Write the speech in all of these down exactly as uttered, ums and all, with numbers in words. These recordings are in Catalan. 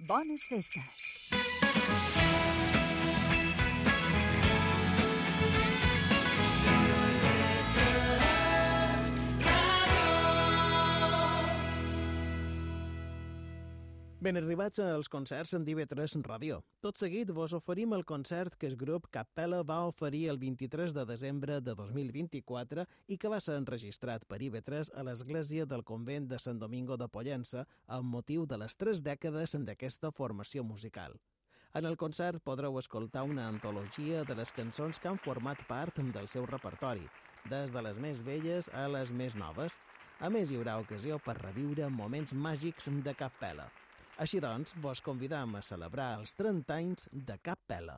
Bones festes. Ben arribats als concerts en d'I V tres Ràdio. Tot seguit vos oferim el concert que el grup Cappella va oferir el vint-i-tres de desembre de dos mil vint-i-quatre i que va ser enregistrat per I V tres a l'església del convent de Sant Domingo de Pollença amb motiu de les tres dècades d'aquesta formació musical. En el concert podreu escoltar una antologia de les cançons que han format part del seu repertori, des de les més velles a les més noves. A més, hi haurà ocasió per reviure moments màgics de Cappella. Així doncs, vos convidam a celebrar els trenta anys de Cappella.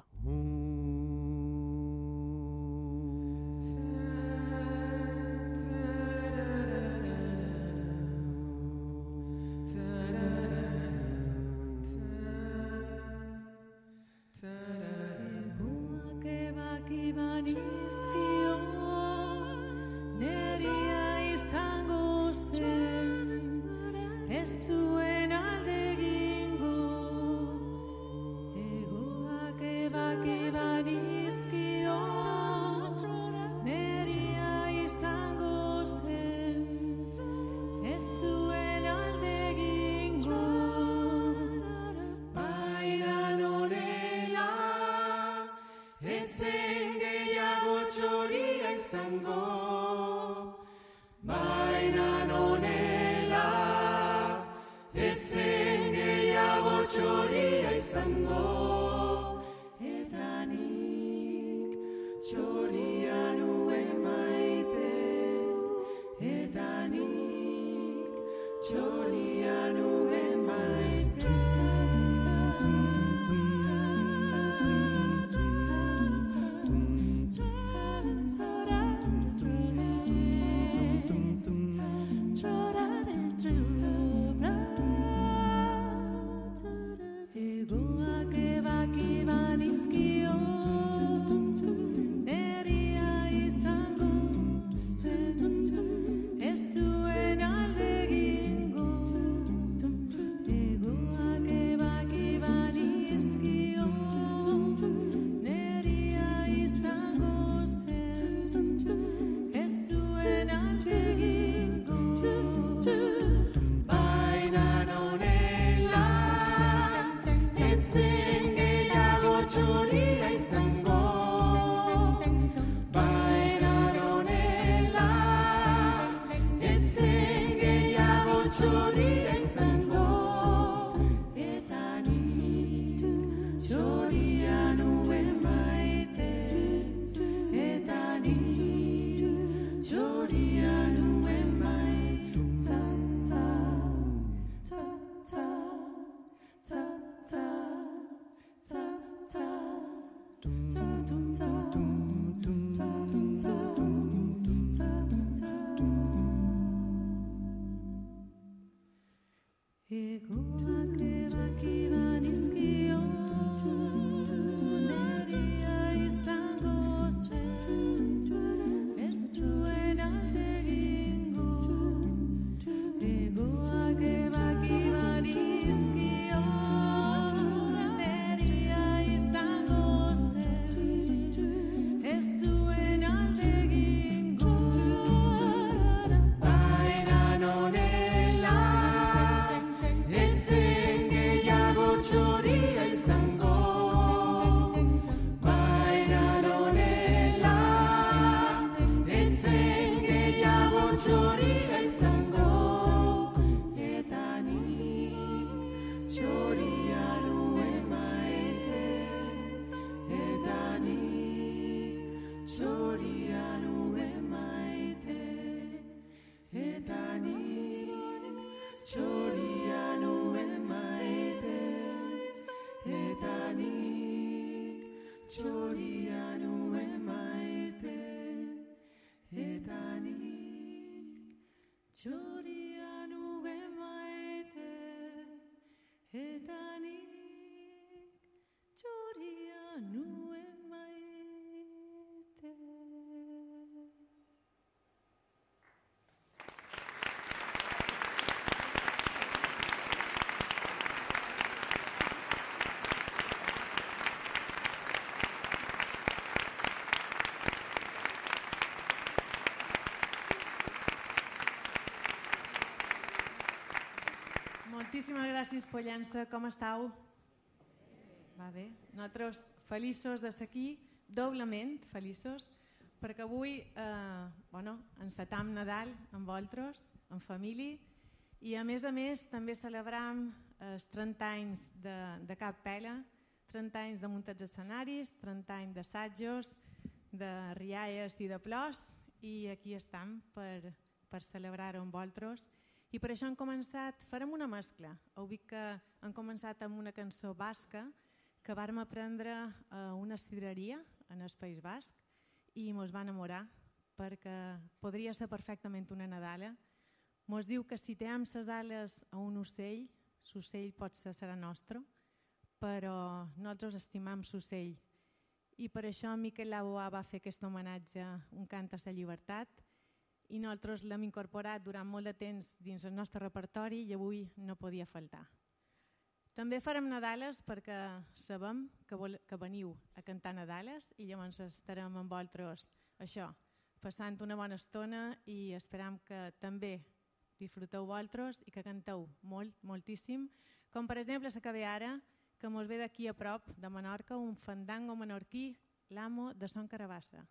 Txoria izango, baina nonela Moltíssimes gràcies, Pollença. Com estàu? Va bé. Nosaltres feliços de ser aquí, doblement feliços, perquè avui eh, bueno, encetam Nadal amb vosaltres, en família, i a més a més també celebram els trenta anys de, de Cap Pela, trenta anys de muntats escenaris, trenta anys d'assajos, de rialles i de plors, i aquí estem per, per celebrar-ho amb vosaltres. I per això hem començat, farem una mescla. Heu vist que hem començat amb una cançó basca que vàrem aprendre a una cidreria en el País Basc i mos va enamorar perquè podria ser perfectament una Nadala. Mos diu que si tenim les ales a un ocell, l'ocell pot ser serà nostre, però nosaltres estimam l'ocell. I per això Miquel Laboa va fer aquest homenatge, un cant a la llibertat, i nosaltres l'hem incorporat durant molt de temps dins el nostre repertori i avui no podia faltar. També farem Nadales perquè sabem que, vol, que veniu a cantar Nadales i llavors estarem amb vosaltres això, passant una bona estona i esperam que també disfruteu vosaltres i que canteu molt, moltíssim, com per exemple la que ve ara, que mos ve d'aquí a prop de Menorca, un fandango menorquí, l'Amo de Son Carabassa.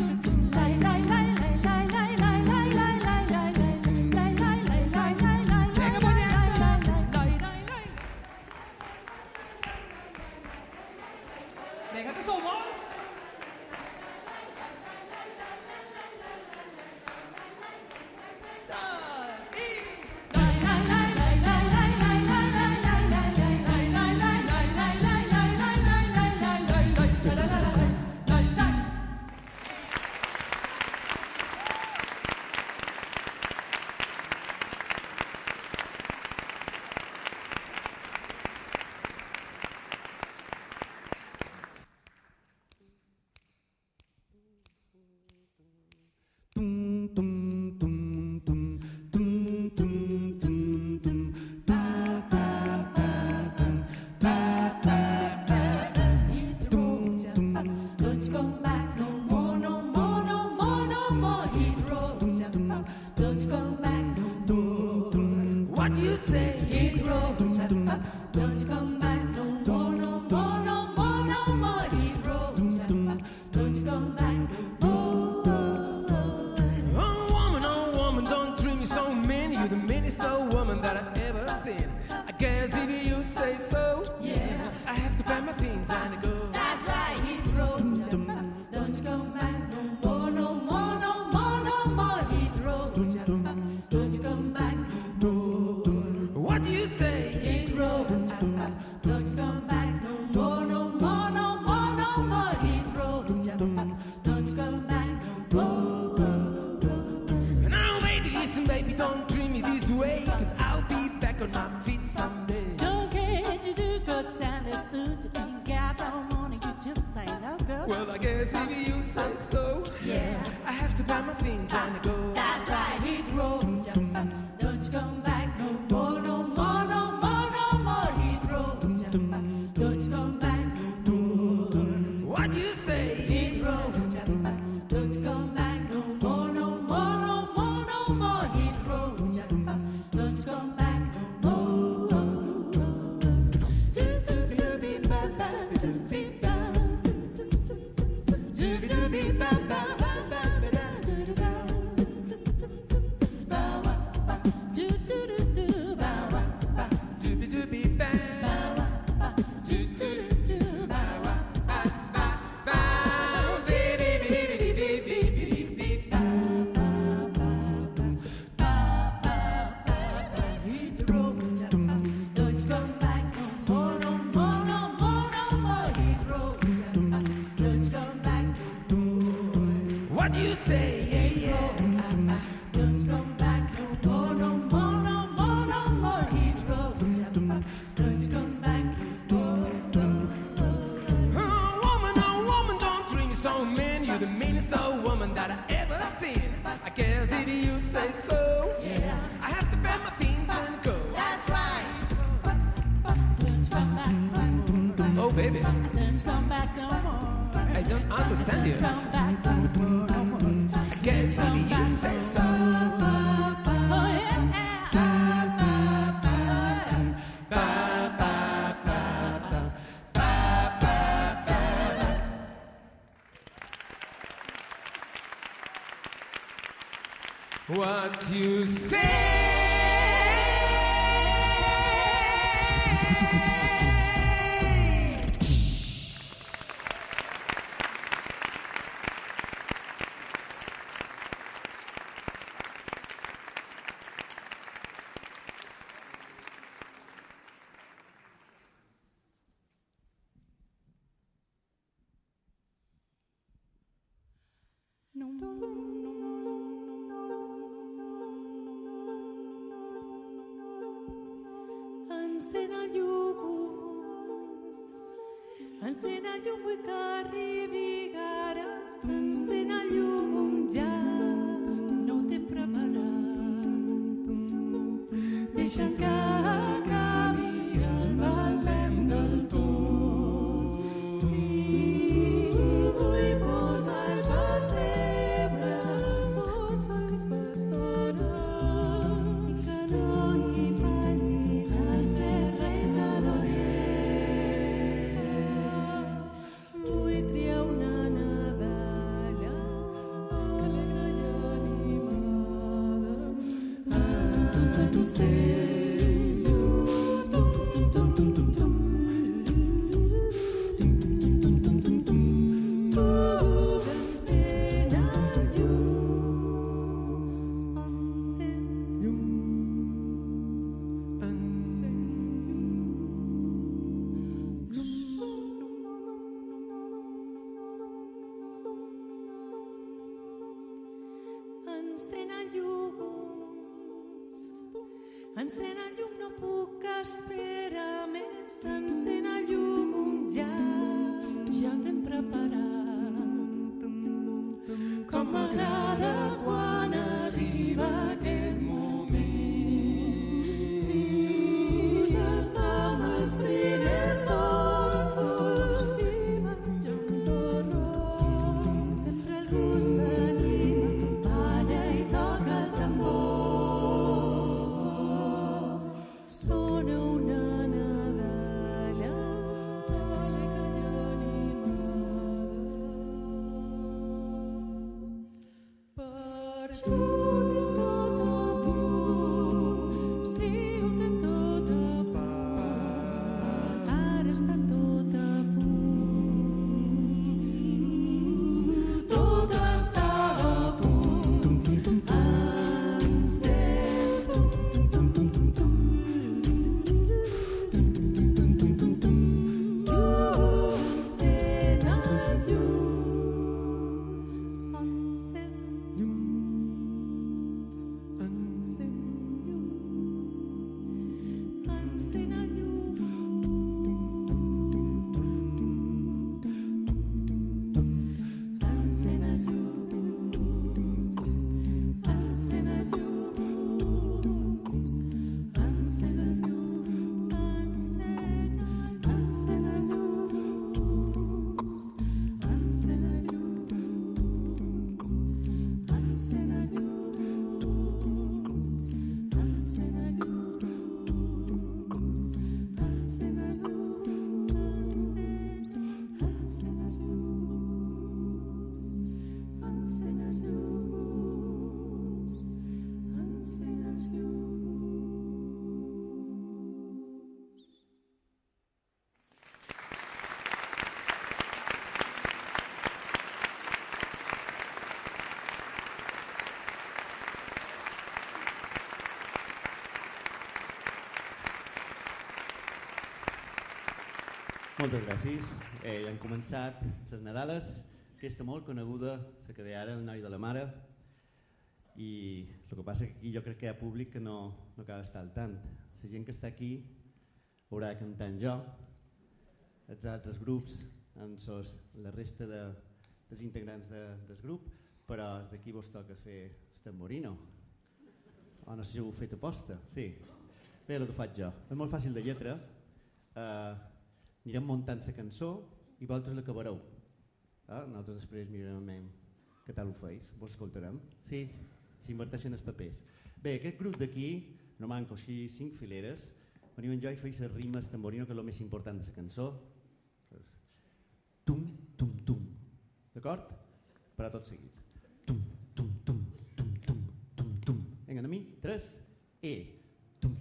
La What do you say? Heathrow, don't you come back no more, no more, no more, no more. Heathrow, don't you come back no more. Oh woman, oh woman, don't treat me so mean. You're the meanest old woman that I've ever seen. I guess if you say so, yeah, I have to pack my things and go. That's right, Heathrow, don't you come back no more, no more, no more, no more. Heathrow, don't you come back no more. What do you say? Heathrow, don't you come back no more, no more, no more, no more. Heathrow, don't you come back no more. Now baby, listen baby, don't treat me this way, cause I'll be back on my feet someday. Don't care what you do, good stand it soon to be got no morning, you just say no good. Well, I guess if you say so, yeah, I have to pack my things and go. That's right, Heathrow, don't you come back no more, no more, no more, no more. Heathrow, don't you come back no more. What do you say? Heathrow, don't you come back no more, no more, no more, no more. Heathrow, don't you come back no more. What do you say? Yeah, yeah. Don't you come back no more, no more, no more, no more. Heathrow, don't you come back no more. Oh woman, oh woman, don't treat me so mean. You're the meanest old woman that I ever seen. I guess if you say so, yeah, I have to pack my things and go. That's right. Don't you come back no more. Oh baby, Don't you come back no more. I don't understand you. Come back no more, no more. I guess if you say so. Oh yeah. What you say? Encén el llum, encén el llum, vull que arribi ara. Encén el llum ja, no ho tinc preparat. Deixa que acabi el balem del tot. Sí, vull posar el pessebre, tots els pastores que no hi faltin els tres reis de l'Orient. Vull triar una nadala alegre i animada. Encén llums, tum, tum, tum, tum, tum. Encén el llum, encén el llum, no puc esperar més. Encén el llum ja, ja ho t'hem preparat. Com m'agrada quan arriba aquest moment. Sí, des dels primers dolços i menjar un torró. Sempre algú s'anima, balla i toca el tambor. dona una nadala alegre i animada. Per tu tinc tot a punt, sí, ho tinc tot a punt, ara està tot a punt, tot està a punt, encén, encén els llums, encén llums, encén llums, encén el llum, encén els llums, encén els llums, encén els llums, encén, encén els llums, encén els llums, encén els llums, encén els llums, encén els llums, encén els llums, encén els llums, encén els llums. Moltes gràcies. Eh, ja han començat les Nadales, aquesta molt coneguda, la que deia ara el noi de la mare, i el que passa que aquí jo crec que hi ha públic que no, no acaba d'estar al tant. La gent que està aquí haurà de cantar jo, els altres grups, en sos, la resta de, dels integrants de, del grup, però és d'aquí vos toca fer el tamborino. O no sé si ho heu fet aposta, sí. Bé, el que faig jo, és molt fàcil de lletra, eh, anirem muntant la cançó i vosaltres l'acabareu. Eh? Nosaltres després mirarem què tal ho feis, vos escoltarem. Sí, s'inverteixen els papers. Bé, aquest grup d'aquí, no manco així cinc fileres, venim en jo i feis les rimes tamborino, que és el més important de la cançó. Tum, tum, tum. D'acord? Però tot seguit. Tum, tum, tum, tum, tum, tum, tum. Vinga, a mi, tres, e, tum.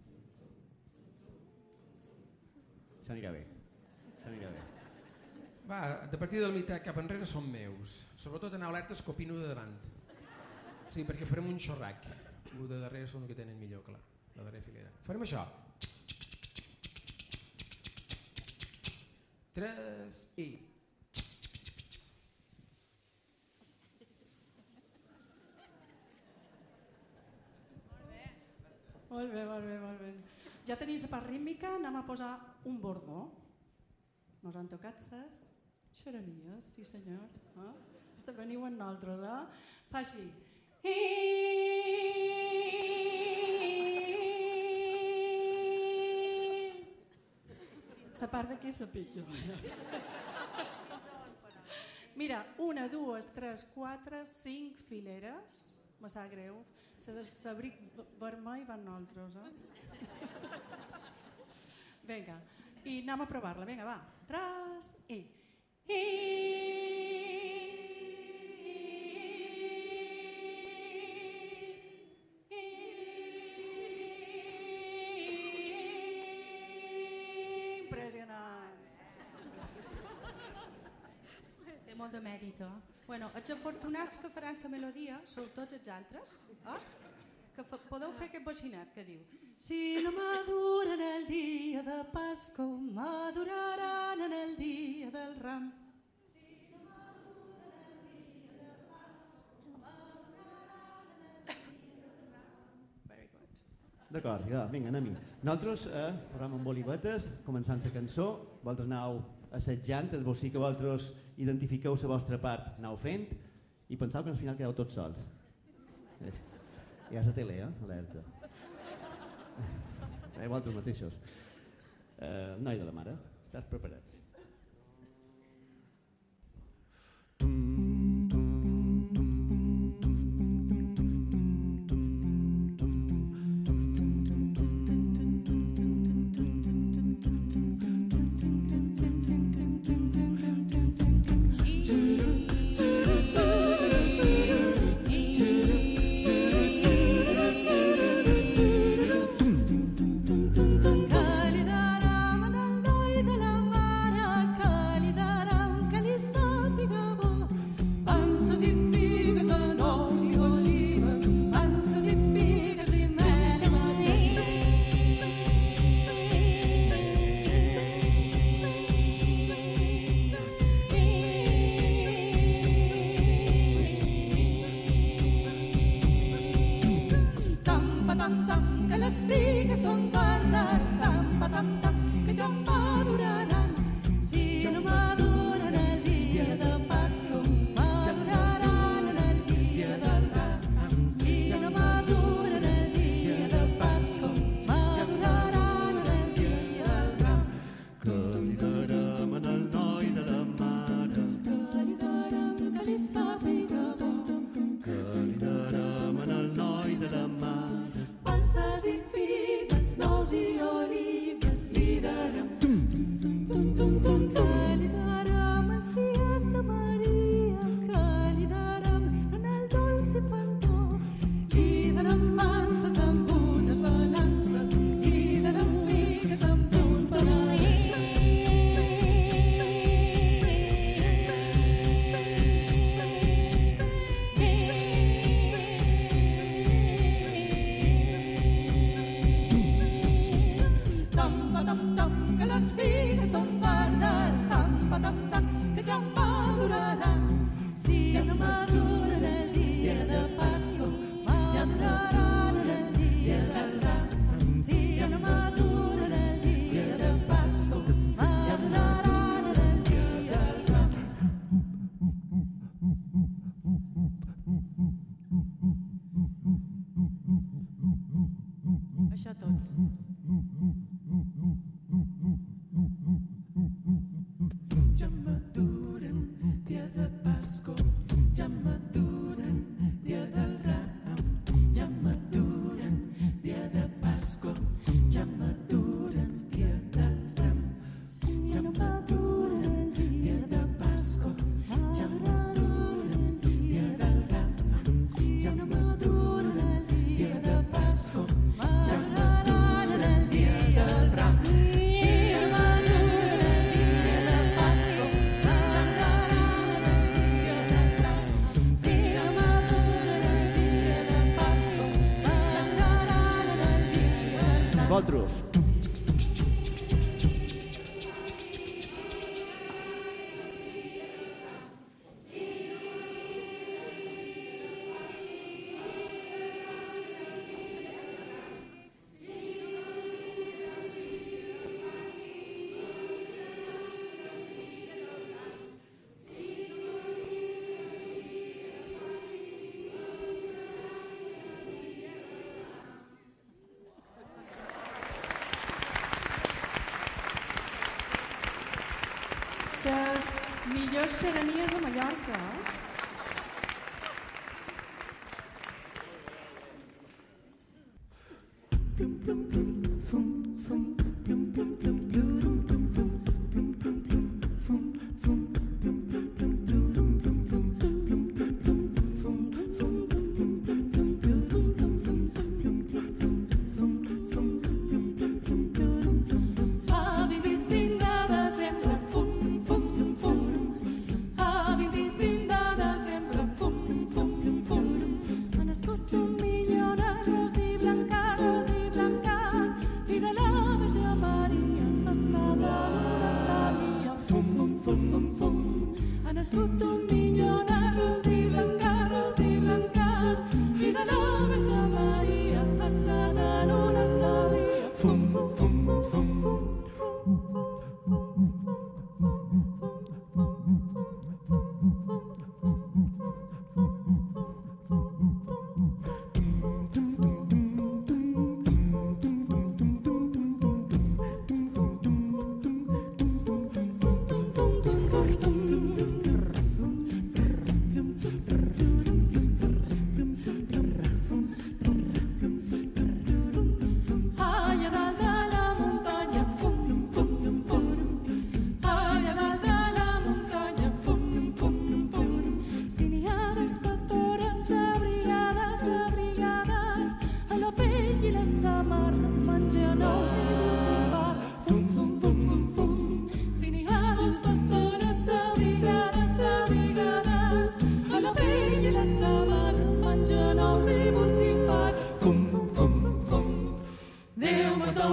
Això anirà bé. Això anirà bé. Va, de partir de la meitat cap enrere són meus. Sobretot anar alertes que opino de davant. Sí, perquè farem un xorrac. El de darrere són el que tenen millor, clar. La darrera filera. Farem això. Tres i... Molt bé, molt bé, molt bé. Ja tenim la part rítmica, anem a posar un bordó. Nos han tocat ses xeranies, sí senyor. Eh? Este veniu amb nosaltres, eh? Fa així. La part d'aquí és la pitjor. Mira, una, dues, tres, quatre, cinc fileres. Me sap greu. L'abric vermell van nosaltres, eh? Vinga, i anem a provar-la. Vinga, va. Tres, i... I... Impressionant. Té molt de mèrit, eh? Bueno, els afortunats que faran la melodia són tots els altres, eh? Que fa, podeu fer aquest bocinat que diu: si no maduren el dia de Pasco, maduraran en el dia del ram. Si no maduren el dia de Pasco, maduraran en el dia del ram. Very good. D'acord, ja, vinga, anem-hi. Nosaltres eh, posam amb bolivetes, començant la cançó, vosaltres aneu assetjant, és vos sí que vosaltres identifiqueu la vostra part, aneu fent, i penseu que al final quedeu tots sols. Eh, ja és la tele, eh? Alerta. Eh, vosaltres mateixos. Eh, noi de la mare, estàs preparats? Vosaltres. Les millors xeremies de Mallorca.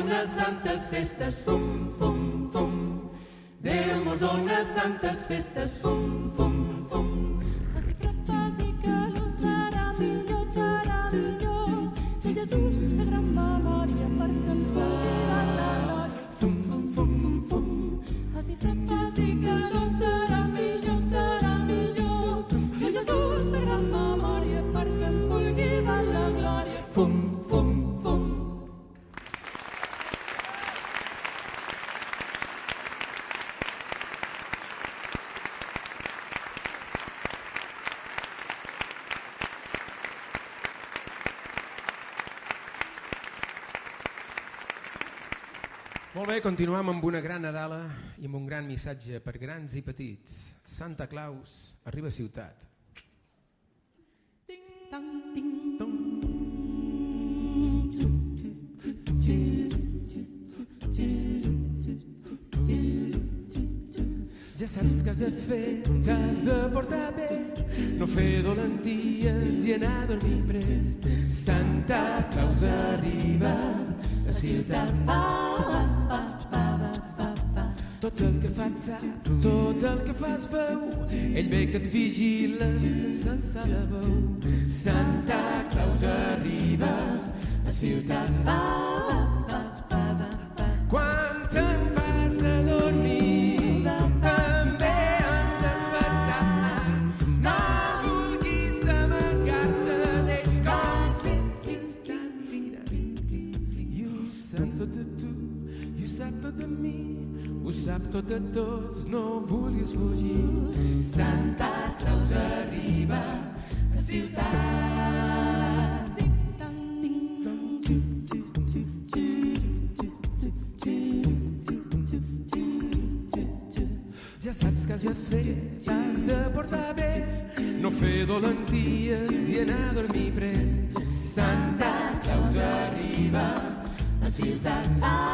dona santes festes, fum, fum, fum. Déu mos dona santes festes, fum, fum, fum. Faci fred, faci calor, serà millor, serà millor. Si Jesús fa gran memòria perquè ens vulgui dar la glòria. Fum, fum, fum, fum, fum. Faci fred, faci calor, serà millor, serà millor. Si Jesús fa gran memòria perquè ens vulgui dar la glòria. Fum, fum, fum. Molt bé, continuem amb una gran Nadala i amb un gran missatge per grans i petits. Santa Claus arriba a ciutat. Tang, ting, tong. Ja saps què has de fer, que has de portar bé, no fer dolenties i anar a dormir prest. Santa Claus arriba a ciutat. Tot el que faig sap, tot el que faig veu, ell ve que et vigila sense alçar la veu. Santa Claus arriba a ciutat. Quan te'n vas a dormir, també en despertar. No vulguis amagar-te d'ell, com sempre està mirant. I ho sap tot de tu, i ho sap tot de mi, ho sap tot de tots, no vulguis fugir. Santa Claus arriba a ciutat. Ja saps que has de fer, t'has de portar bé, no fer dolenties i anar a dormir prest. Santa Claus arriba a ciutat.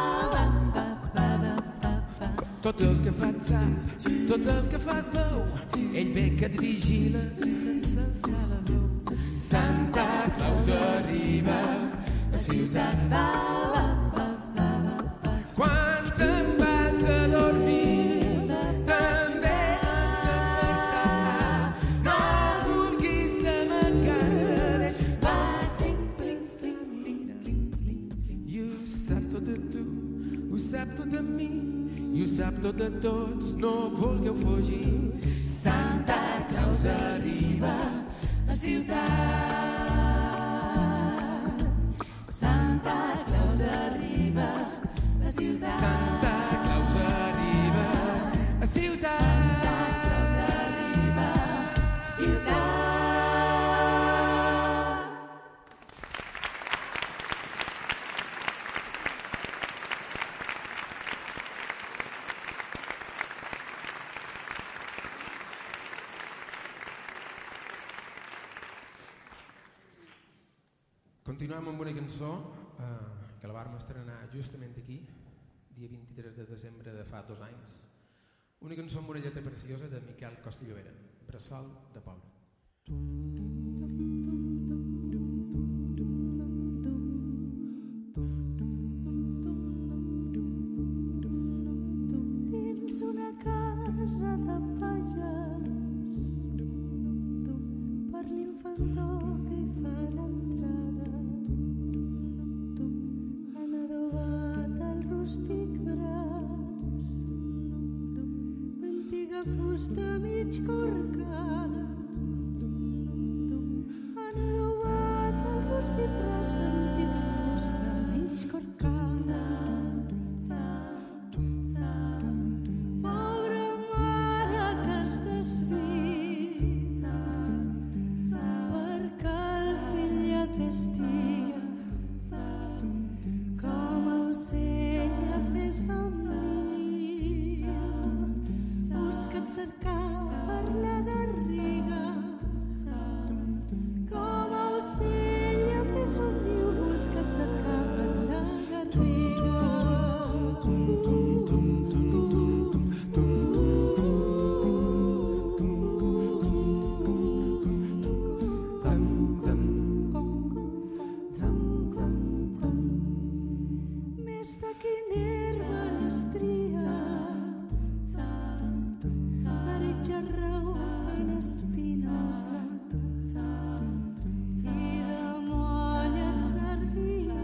Tot el que faig sap, tot el que fas veu, ell ve que et vigila sense alçar la veu. Santa Claus arriba a ciutat. Quan te'n vas a dormir, també en despertar. No vulguis amagar-te d'ell, va sempre estar mirant. I ho sap tot de tu, ho sap tot de mi, i ho sap tot de tots, no vulgueu fugir. Santa Claus arriba a ciutat. Santa Claus arriba a ciutat. Santa Claus arriba a ciutat. Santa Claus arriba a ciutat. Continuem amb una cançó eh, que la vam estrenar justament aquí, dia vint-i-tres de desembre de fa dos anys. Una cançó amb una lletra preciosa de Miquel Costa i Llobera, Bressol de pobre. Dins una casa de pallars, per l'infantó que hi fa l'entrada, han adobat el rústic braç d'antiga fusta mig corcada. Han adobat el rústic braç d'antiga fusta mig corcada. Pobre mare que es desfia perquè el fillet vestia com a ocell a fer somnia, buscant cercar per la garriguera l'herba llestria, d'aritja rau tan espinosa, i de molla en servia,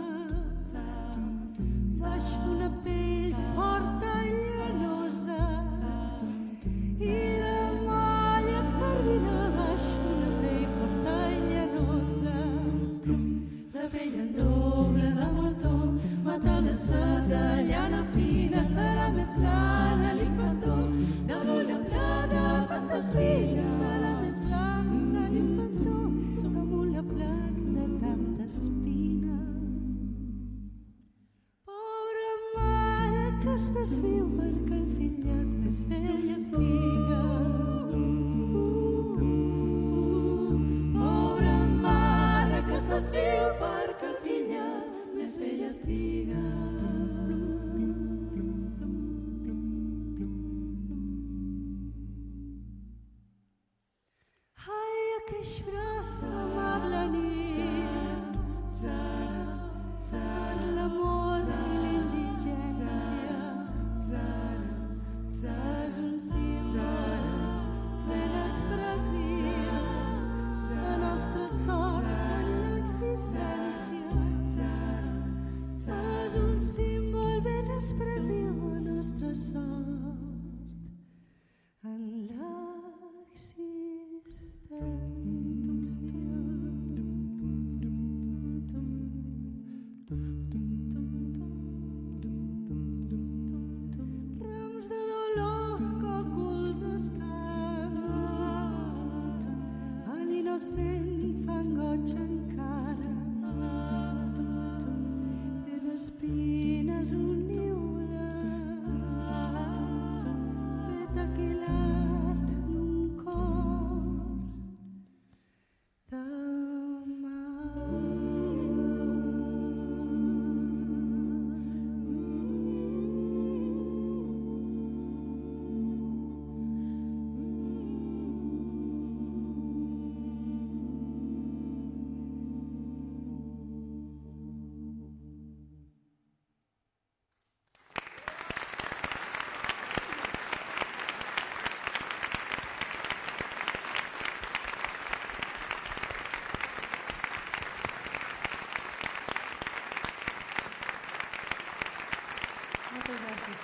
baix d'una pell forta i llenosa, i de molla en servia, baix d'una pell forta i llenosa. La pell en doble de moltó, mata-la-se de llana fina, serà més plana l'infantó, damunt la plana tanta espina, serà més plana l'infantó, damunt la plana de tanta espina. Pobra mare que es desviu perquè el fillet més vell estiga. Pobra mare que es desviu perquè el fillet més vell estiga. Ai, aqueix braç amable nit, per l'amor i l'indigència, és un símbol ben expressiu, la nostra sort en l'existència. És un símbol ben expressiu, la nostra sort en l'existència. Rams de dolor, còcols estan, a l'innocent fan goig encara, i d'espines un niula, vet aquí l'art d'un cor de Moltes gràcies.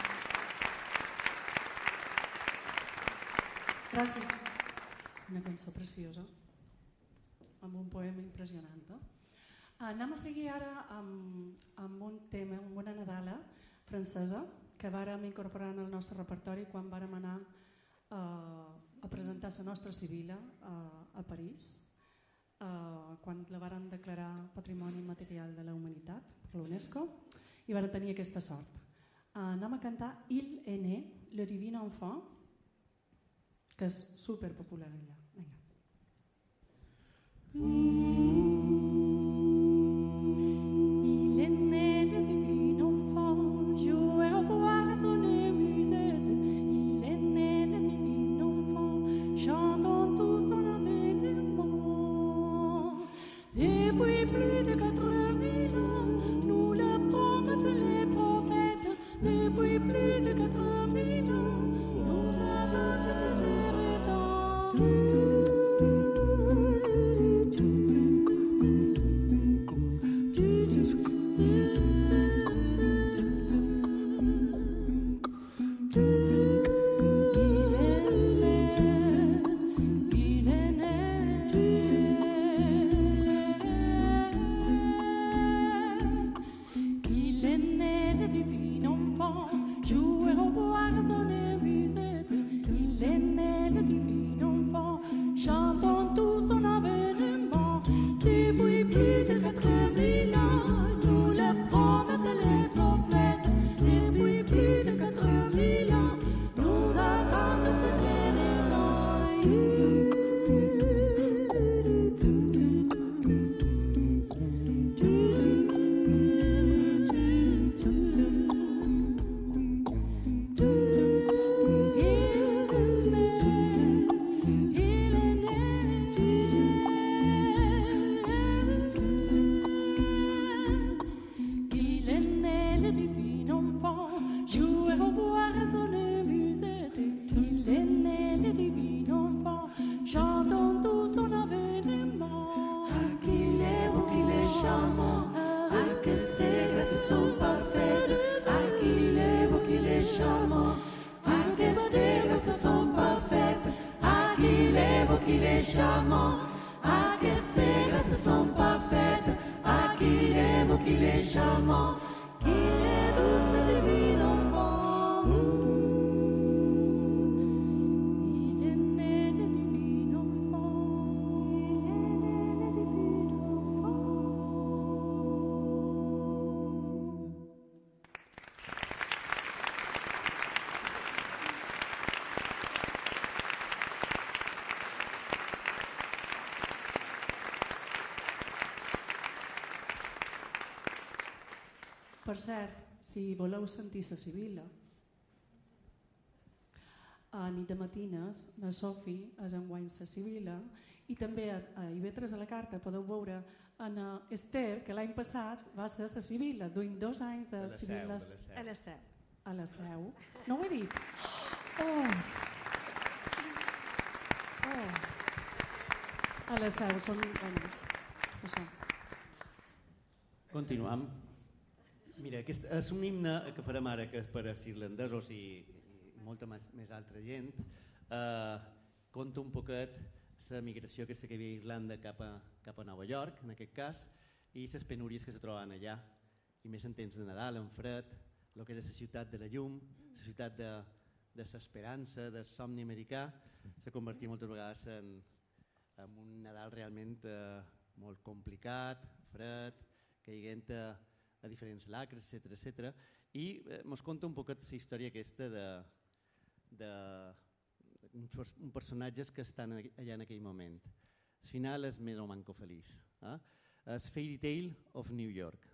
Gràcies. Una cançó preciosa, amb un poema impressionant. Eh? Anem a seguir ara amb, amb un tema, amb una Nadala francesa que vàrem incorporar en el nostre repertori quan vàrem anar eh, a presentar la nostra Sibila eh, a París, eh, quan la vàrem declarar Patrimoni Immaterial de la Humanitat per l'UNESCO, i vàrem tenir aquesta sort. Anem a cantar Il est né, le divin enfant, que és superpopular allà. Vinga. Il est né, le divin enfant, jouait au poisson et musette. Il est né, le divin enfant, chantant tous en avènement. Depuis plus de quatre mille ans, nous le promettent les prophètes. Depuis plus de quatre mille ans, nous avons tout été temps. charmant. Ah, que ses grâces sont parfaites. Ah, qu'il est beau, qu'il est charmant. Ah, que ses grâces sont parfaites. Ah, qu'il est beau, qu'il est charmant. Qu'il est douce et divin enfant. Il est né de divin enfant. Il est né de divin Per cert, si voleu sentir la Sibila, a nit de matines la Sofi és enguany la Sibila i també a, a I V tres a la carta podeu veure en Esther, que l'any passat va ser la Sibila, duint dos anys de Sibiles A la seu. a la Seu. No ho he dit? Oh! Oh! A la Seu, són... Bueno, això. Continuam. Mira, aquest és un himne que farem ara, que és per als irlandesos i, i molta més, més altra gent. Eh, conta un poquet la migració aquesta que hi havia a Irlanda cap a, cap a Nova York, en aquest cas, i les penúries que se trobaven allà. I més en temps de Nadal, en fred, el que era la ciutat de la llum, la ciutat de, de l'esperança, del somni americà, se convertia moltes vegades en, en un Nadal realment eh, molt complicat, fred, caiguent a, a diferents lacres, etcètera, etcètera. I eh, mos conta un poquet la història aquesta de, de, de uns, uns personatges que estan allà en aquell moment. El final és més o manco feliç. Eh? És Fairy Tale of New York.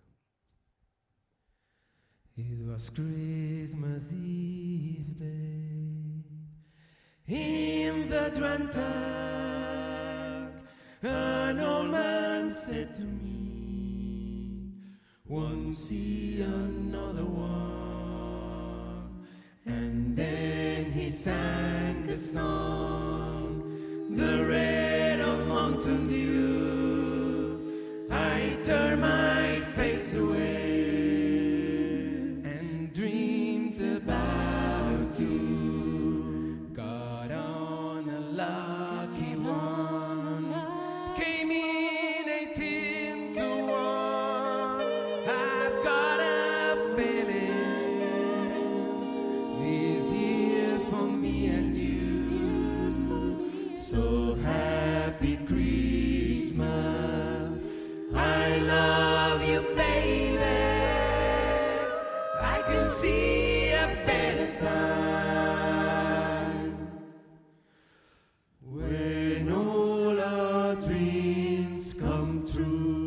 It was Christmas Eve, babe, in the Drunk Tank. An old man said to me, won't see another one. And then he sang a song, the Red of Mountain Dew. I turned my face away and dreamed about you. Got on a lucky one, came in eighteen to one. I've got a feeling this year for me and you. So happy Christmas, I love you, baby. I can see a better time when all our dreams come true.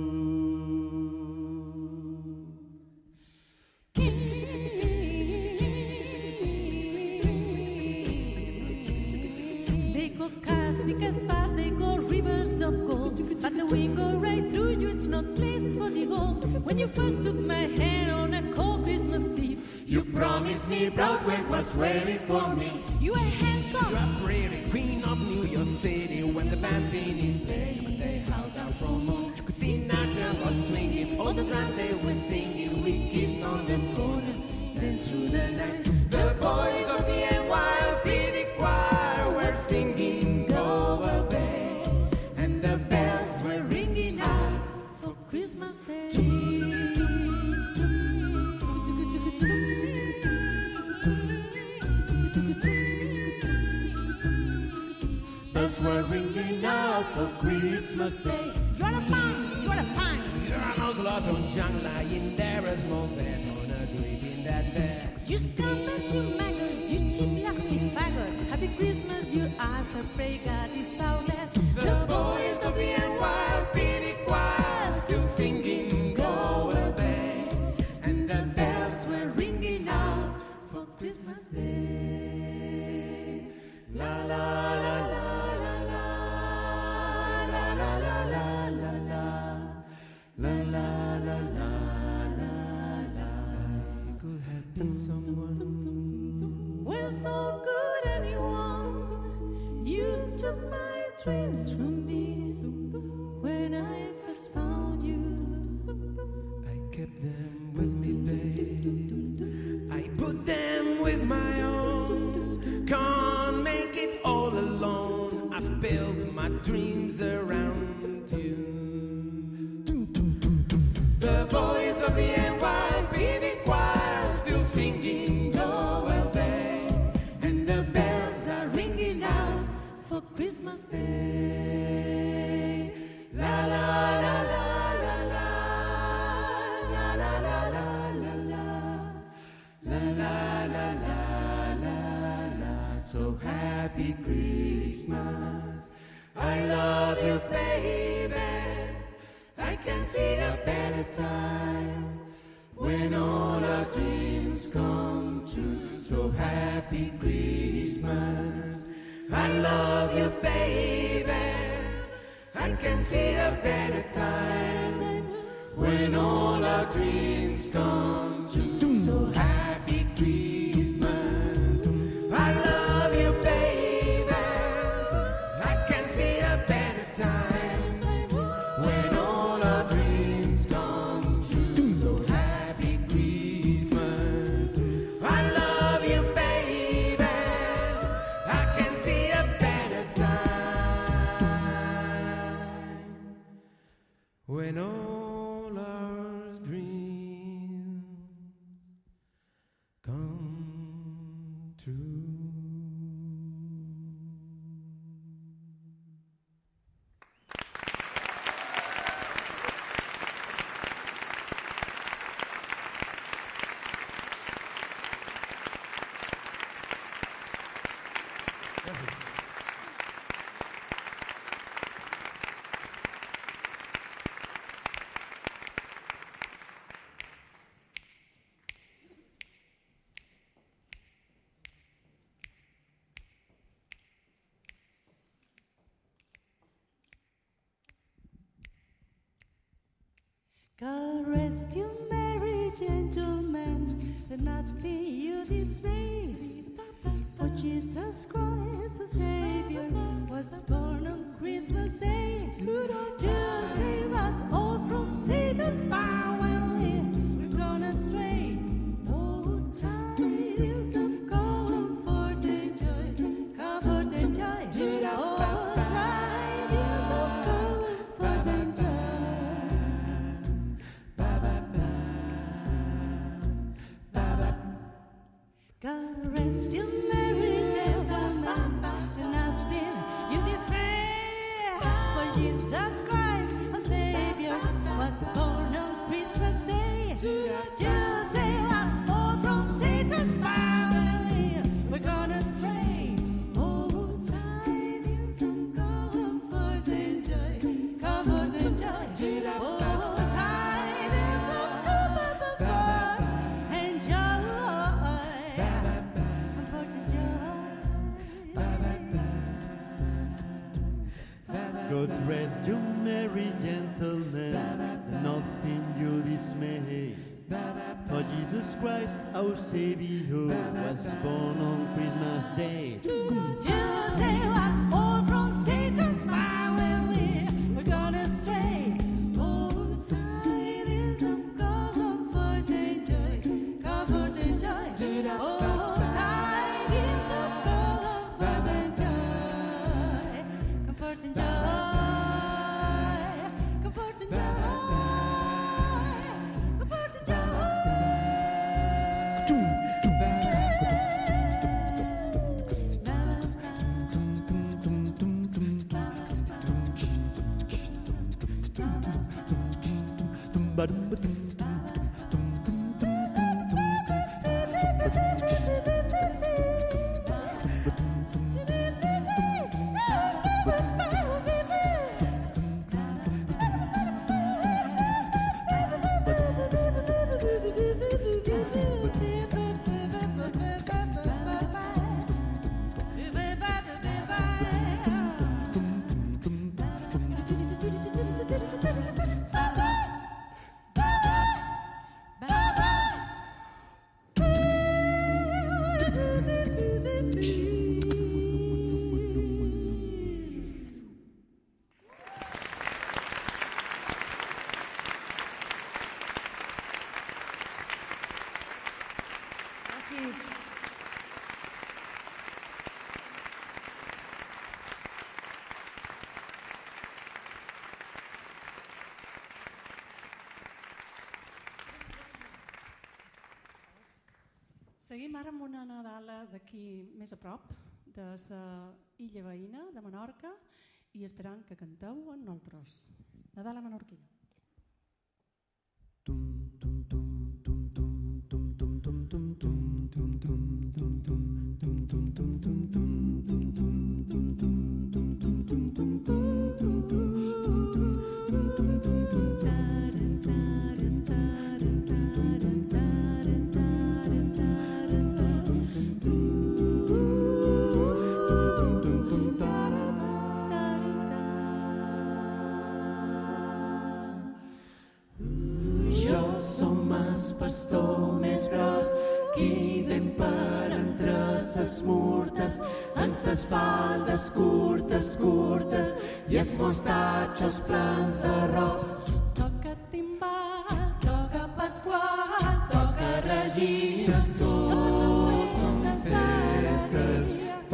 They go cars, because fast, they go rivers of gold. But the wind go right through you, it's no place for the gold. When you first took my hand on a cold Christmas Eve, You promised me Broadway was waiting for me. you were handsome. You're a pretty queen of New York City. When the band finished playing, but they held out from home. You could see Sinatra was swinging, all the time they were singing. We kissed on the corner, then through the night. The boys of the N Y P D choir were singing Go Away, and the bells were ringing out For Christmas Day. bells were ringing out for Christmas Day. You're a pine, you're a pine. You're an ocelot on young lying there, a small bed on a grave in that bed. You scumbag, you maggot, you cheap lassie faggot. Happy Christmas, you are so pray God is our last. The boys of the N Y P D choir still singing Go Away, and the bells were ringing out for Christmas Day. La la la la la la la la la la la la la la la la. I could have been someone. Well, so good anyone. You took my dreams from me when I first found you. I kept them with me, babe. I put them with my own. Can't make it all alone. I've built my dreams around you. The boys of the N Y P D choir still singing Go Well Day, and the bells are ringing out for Christmas Day. La la la la la la la la la la la la la la la la. So happy Christmas. I love you, baby. I can see a better time when all our dreams come true. So happy Christmas. I love you, baby. I can see a better time when all our dreams come true. So happy Christmas. I love you, baby. I can see a better time when all our dreams come true. So happy Christmas. I love you, baby. I can see a better time when all our dreams come true. God rest you, merry gentlemen, let not be you dismayed. For Jesus Christ, the Savior, was born on Christmas Day to save us all from Satan's power. When we're gonna stray, oh, tidings of comfort and joy, comfort and joy, oh, tidings of comfort and joy. God rest you, merry gentlemen, and not be you dismay. For Jesus Christ, our Savior, was born on Christmas Day to save us all from Satan's power. We're gonna stray. Oh, tidings of comfort and joy, comfort and joy. Oh, tidings of comfort and joy. God rest you, merry gentlemen, and nothing you dismay. For Jesus Christ, our Savior, was born on Christmas Day to save us all from Satan's power. We're gonna stray. Oh, tidings of comfort and joy, comfort and joy. Oh, tidings of comfort and joy, comfort and joy, comfort and joy, comfort and joy. Bye. Lluís. Seguim ara amb una Nadala d'aquí més a prop, de la illa veïna de Menorca, i esperant que canteu amb nosaltres. Nadala menorquina. Jo som el pastor més gros qui ven per entre ses murtes en ses faldes curtes, curtes i els mostatxos plans d'arròs. Toca timbal, toca pasqual, toca regina, tots són festes,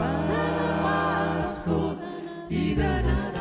Pasco i de Nadal.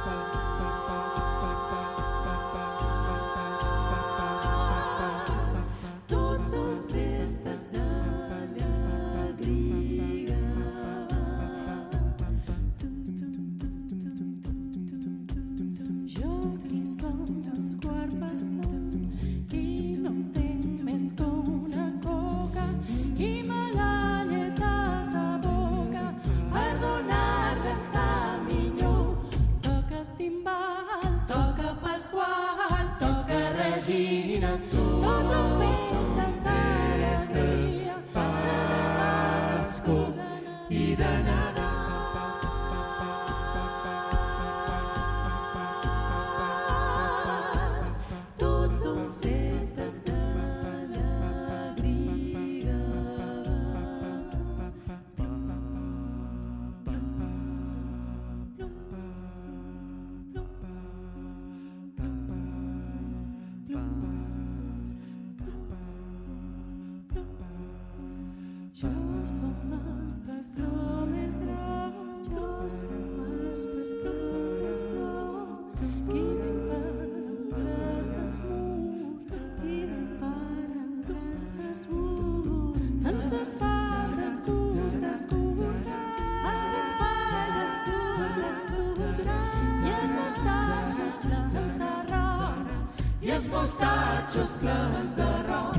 Mostatxos plans d'arròs.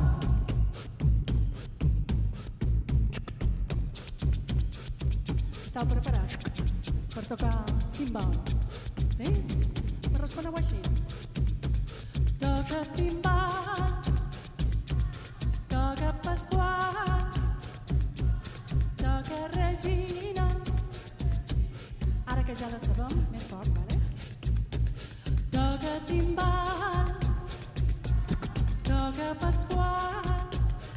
Estàu preparats per tocar timbal? Sí? Me responeu així. Toca timbal, toca pasqual, toca regina. Ara que ja la sabem, més fort, vale? Toca timbal, toca pasqual,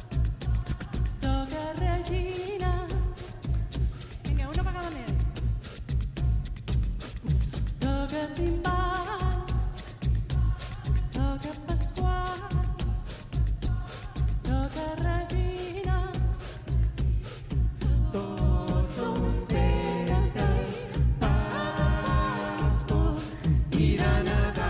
toca regina. Vinga, una vegada més. Toca timbal, toca pasqual, toca regina. Tots són festes, Pasco i de Nadal.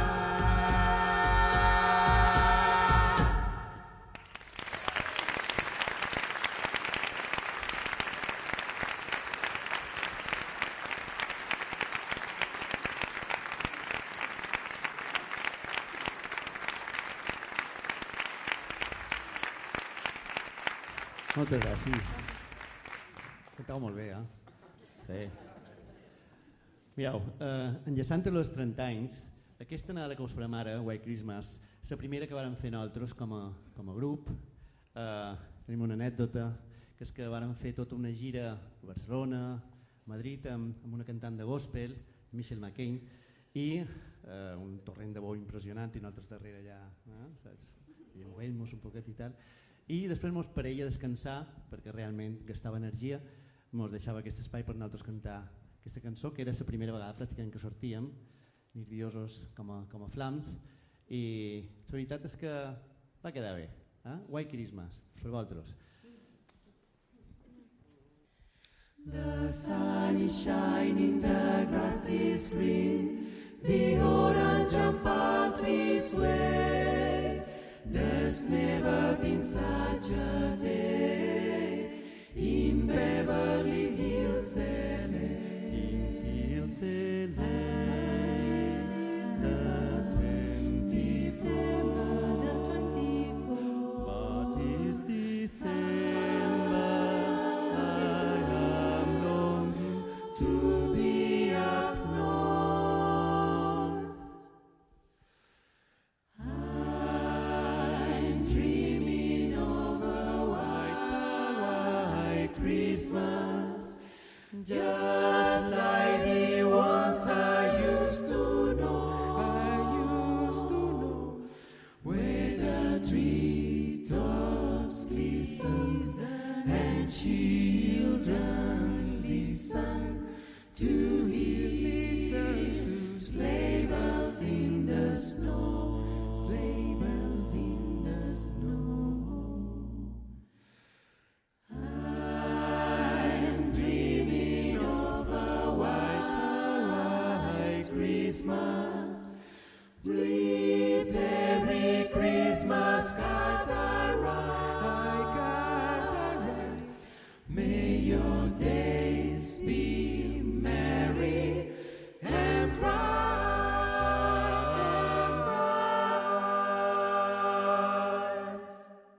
Moltes gràcies. Cantau molt bé, eh? Sí. Mireu, eh, enllaçant els trenta anys, aquesta Nadala que us farem ara, White Christmas, és la primera que vàrem fer nosaltres com a, com a grup. Eh, tenim una anècdota, que és que vàrem fer tota una gira a Barcelona, a Madrid, amb, amb una cantant de gospel, Michelle McCain, i eh, un torrent de bo impressionant, i nosaltres darrere allà, eh, saps? I movent-nos un poquet i tal. I després mos parella a descansar, perquè realment gastava energia, mos deixava aquest espai per nosaltres cantar aquesta cançó, que era la primera vegada pràcticament que sortíem, nerviosos com a, com a flams, i la veritat és que va quedar bé. Eh? White Christmas, per vosaltres. The sun is shining, the grass is green, the orange and palm trees wave. There's never been such a day in Beverly Hills, L A. Hills, L A. December the twenty-fourth. What is December? I am longing to be up north. I'm dreaming of a white, white Christmas, just like the ones I used to know. I used to know where the treetops listen and children listen to hear, listen to sleigh bells in the snow, sleigh bells in the snow. I'm dreaming of a white, white Christmas, with every Christmas card I write, card I write. May your days be merry and bright and bright,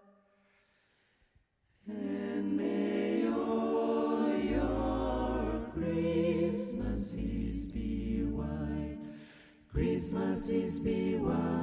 and may all your Christmases be white, Christmases be white.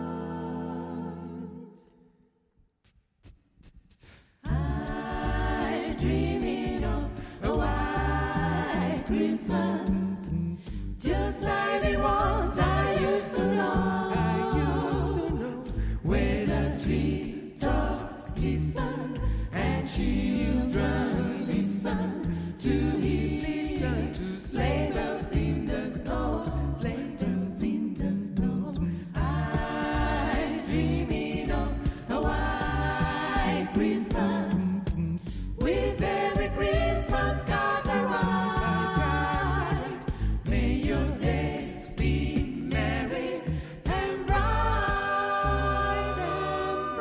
I'm dreaming of a white Christmas, just like the ones I used to know. I used to know where the treetops glisten and children listen to hear, listen to sleigh bells in the snow, sleigh bells in the snow. I'm dreaming of a white Christmas, with every Christmas card I write. May your days be merry and bright and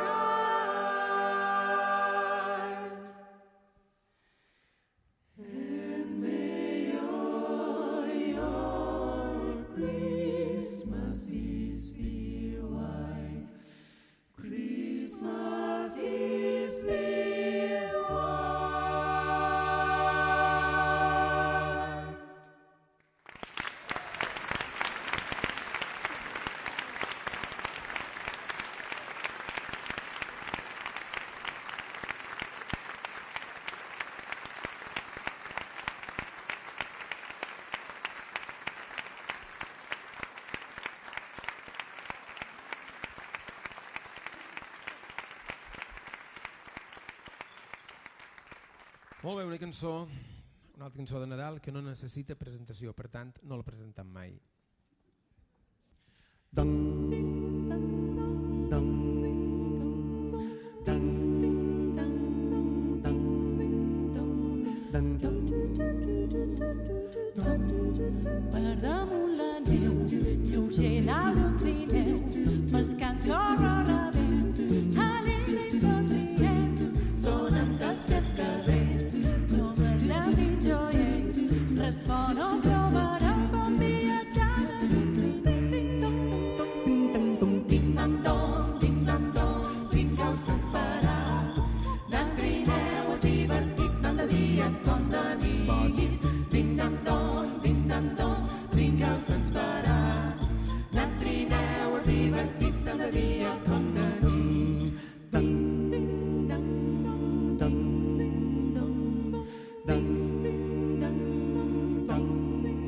bright, and may all your Christmases be white, Christmases be white. Molt bé, una cançó, una altra cançó de Nadal que no necessita presentació, per tant no la presentem mai. Per damunt la neu, lleugera d'un trineu, pescant corren a vent, alegres i somrient, sonen dels cascabels, joves amb joiets, respon on trobareu com viatjar d'un trineu. Ding-dang-dong, ding-dang-dong, trinqueu sense parar, anant trineu és divertit tant de dia com de nit. Ding-dang-dong, ding-dang-dong, trinqueu sense parar, anant trineu és divertit tant de dia com de nit. Ding-dang-dong, ding-dang-dong, ding-dang-dong,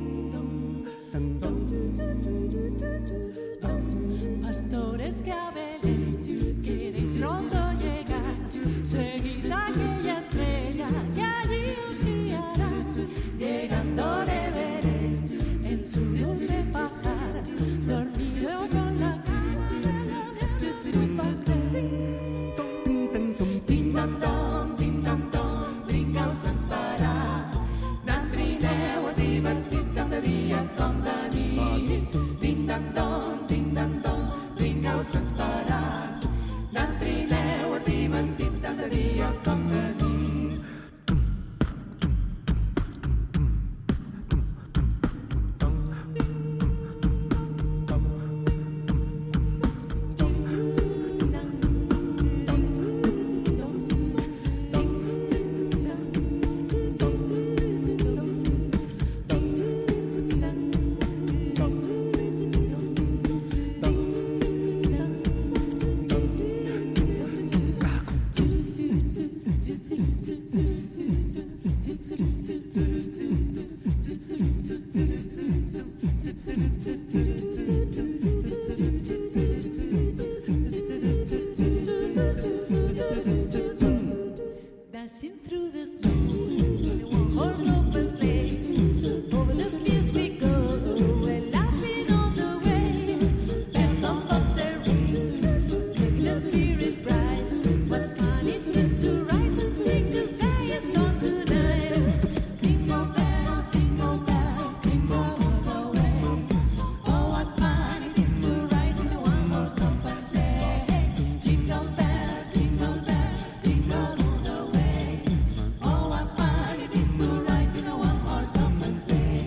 Dashing through the streets in a one-horse open sleigh. Over the fields we go, we're laughing all the way. And some bugs are ring, make the spirit bright. What fun it is to ride and sing the sleigh song tonight. Jingle bells, jingle bells, jingle all the way. Oh, what fun it is to ride in a one-horse open sleigh. Jingle bells, jingle bells, jingle all the way. Oh, what fun it is to ride in a one-horse open sleigh.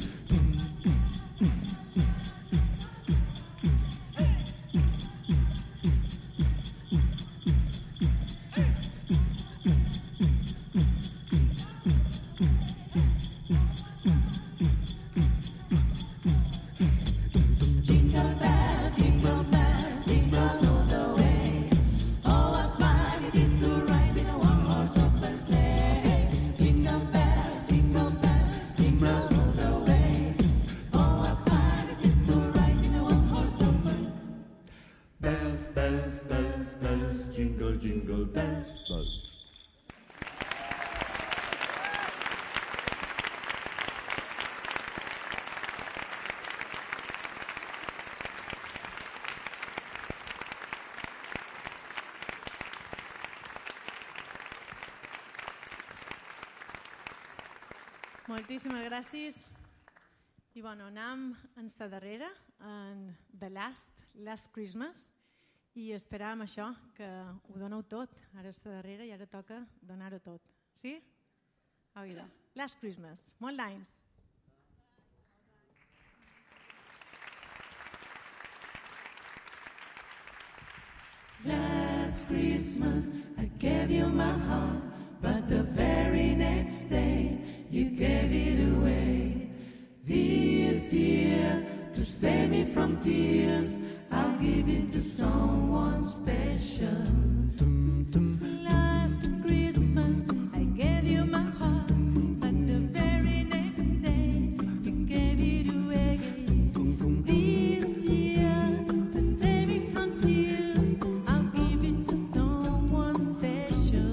Jingle bells, jingle bells, jingle all the way. Oh, what fun it is to ride in a one-horse open sleigh. Jingle bells, jingle bells, jingle all the way. Oh, what fun it is to ride in a one-horse open. Bells, bells, bells, bells, jingle, jingle bells. bells. Moltíssimes gràcies. I bueno, anem en esta darrera, en The Last, Last Christmas, i esperàvem això, que ho doneu tot. Ara esta darrera i ara toca donar-ho tot. Sí? Au, idò. Last Christmas. Molt d'anys. Last Christmas I gave you my heart, but the very next day you gave it away. This year, to save me from tears, I'll give it to someone special. Last Christmas I gave you my heart, but the very next day you gave it away. This year, to save me from tears, I'll give it to someone special.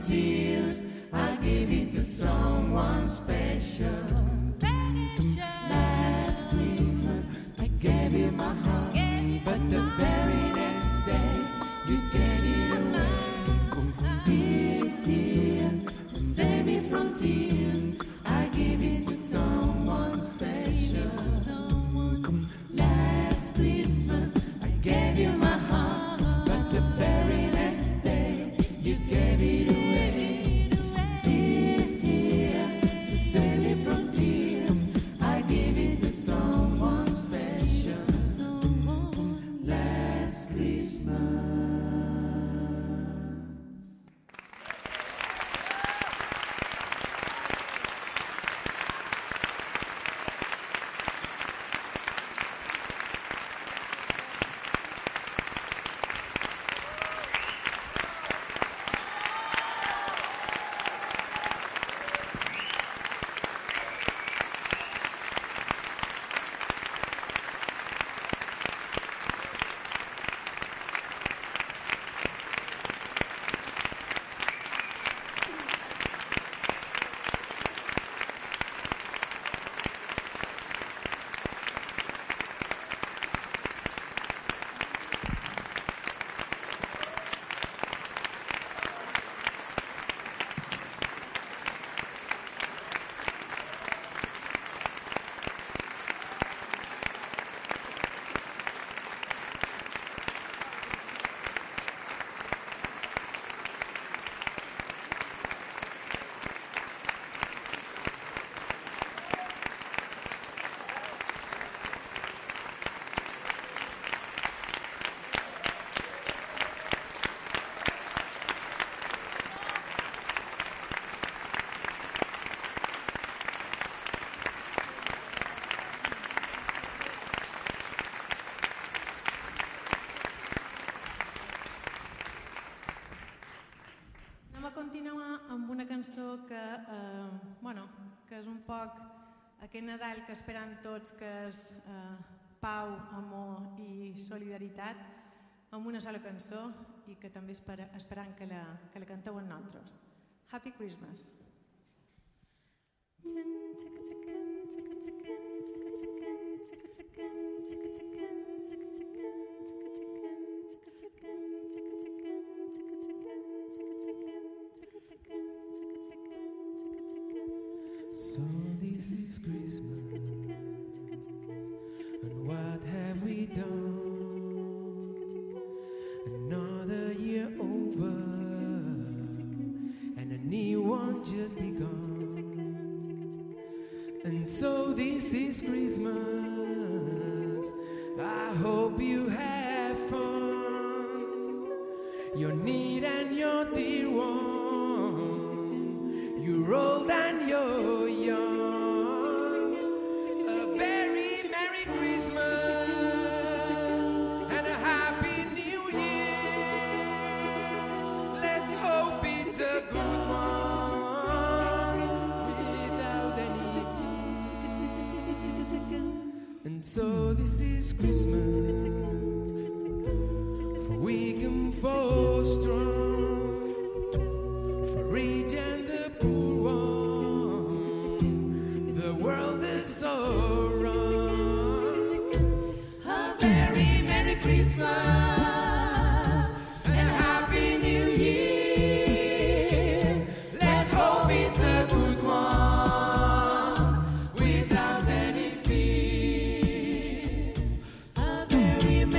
tears. I give it to someone special. Last Christmas I gave you my heart, but the very next day you gave it away. This year, to save me from tears, I give it to someone special. Last Christmas I gave you my heart, but the very next day you gave it away. This year, to save me from tears, I give it to someone special. Last Christmas. Continuar amb una cançó que, eh, bueno, que és un poc aquest Nadal que esperem tots, que és eh, pau, amor i solidaritat, amb una sola cançó i que també espera, esperam que la, que la canteu amb nosaltres. Happy Christmas. So this is Christmas, and what have we done? Another year over, and a new one just begun. And so this is Christmas, I hope you have fun. You're neat and you're dear one, you're old and you're young. A very Merry Christmas and a Happy New Year. Let's hope it's a good one without any fear. And so this is Christmas for weak and for strong, for rich and the poor one. The world is so wrong. A very Merry Christmas and a Happy New Year. Let's hope it's a good one without any fear. A very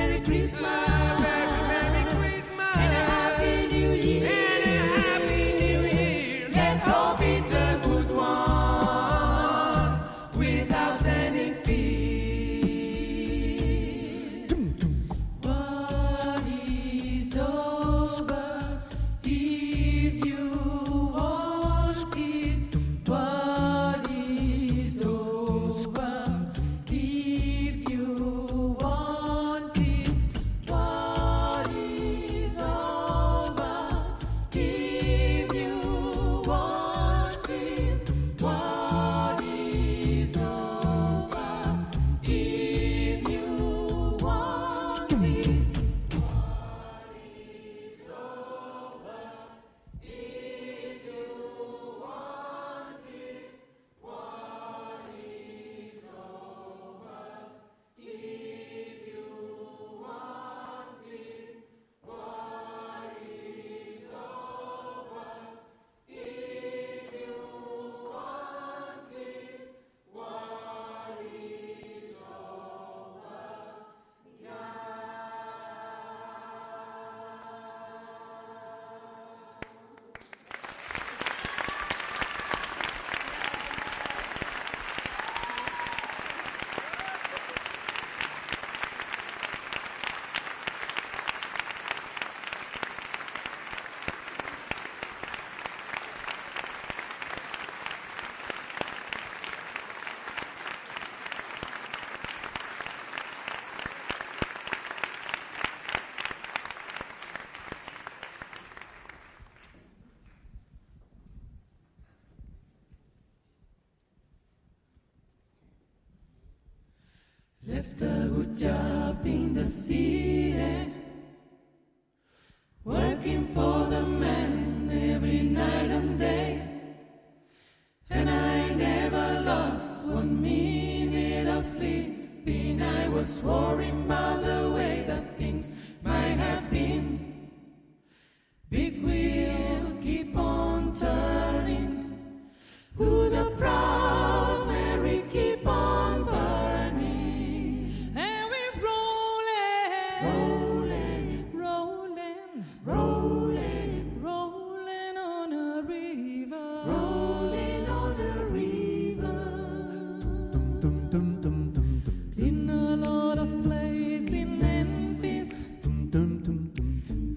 left a good job in the city, working for the man every night and day. And I never lost one minute of sleeping. I was worrying about the way that things might have been. Big wheel keep on turning, would the proud Mary keep on burning. And we're rolling, rolling, rolling, rolling, rolling on a river, rolling on a river. In a lot of places in Memphis,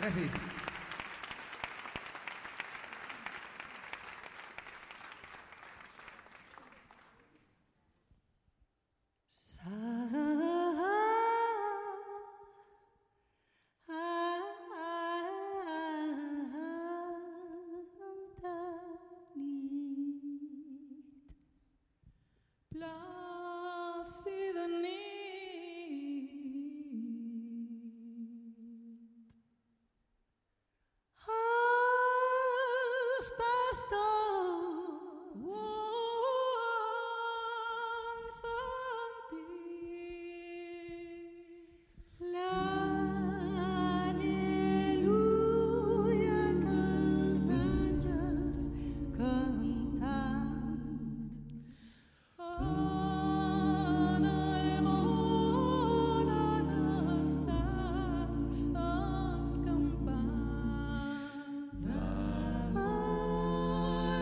Gràcies. Plàcida nit, els pastors ho han sentit, l'al·leluia que els àngels cantant. En el món han estat escampant. En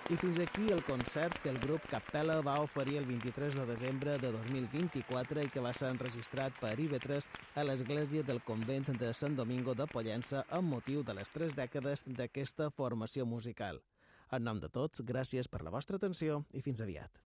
I fins aquí el concert que el grup Capella va oferir el vint-i-tres de desembre de dos mil vint-i-quatre i que va ser enregistrat per I V tres a l'església del convent de Sant Domingo de Pollença amb motiu de les tres dècades d'aquesta formació musical. En nom de tots, gràcies per la vostra atenció i fins aviat.